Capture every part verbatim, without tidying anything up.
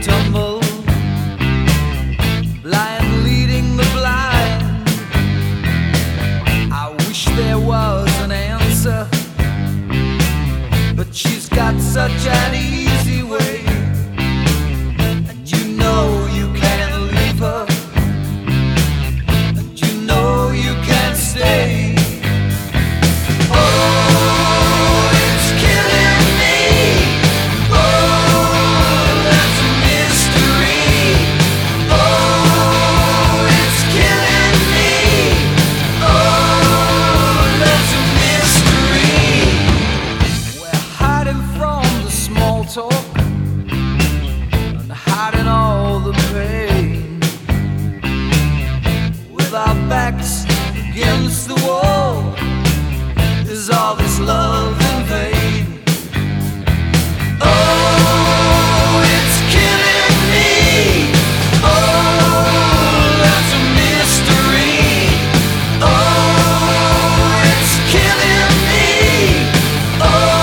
tumble, blind leading the blind. I wish there was an answer, but she's got such an easy way, and you know you can't leave her, and you know you can't stay. Talk and hiding all the pain, with our backs against the wall. Is all this love in vain? Oh, it's killing me. Oh, that's a mystery. Oh, it's killing me. Oh,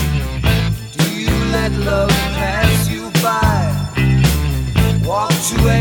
love pass you by, walk to